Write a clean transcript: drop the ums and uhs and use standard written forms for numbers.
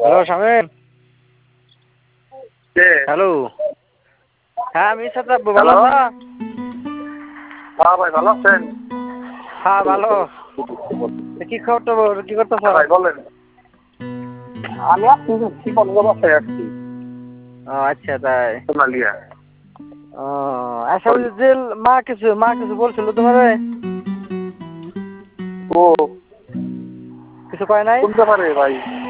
Hello Shamim. কে? Hello. হ্যাঁ আমি সাদ্দাব, ভালো হ্যালো। আছো? হ্যাঁ ভাই, ভালো আছেন? হ্যাঁ ভালো। কি খবর টবর, কি করতেছ? ভাই বলেন। আমি আসছি বন্ধ বাসায় আসছি ও আচ্ছা তাই। সোনালিয়া। ও আচ্ছা, ওই যে মা কিছু বলছিল তোমারে? ও কিছু কয় নাই? কোন ব্যাপারে ভাই?